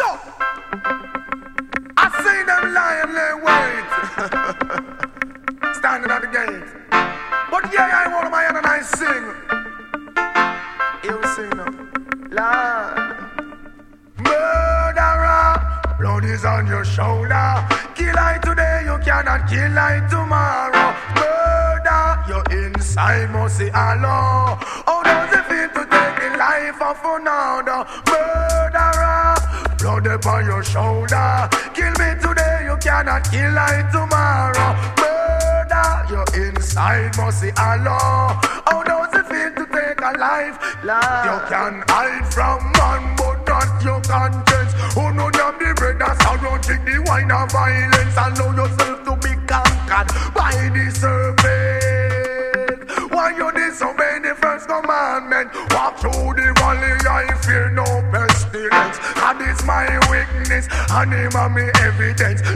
Sure. I see them lying lay wait. Standing at the gate. But yeah, I want my hand and I sing. You sing now. Lord. Murderer, blood is on your shoulder. Kill I today, you cannot kill I tomorrow. Murder, your inside must say hello. How does it feel to take the life of another? Murderer, blood upon your shoulder. Kill me today, you cannot kill I tomorrow. Murder, your inside must say hello. How does it feel to take a life? You can hide from man, but not your conscience. Who know damn the bread and sorrow, drink the wine of violence. Allow yourself to be conquered by the serpent. Why you disobey the first commandment? Walk through the valley, I fear no pestilence. And it's my weakness, and him and me evidence.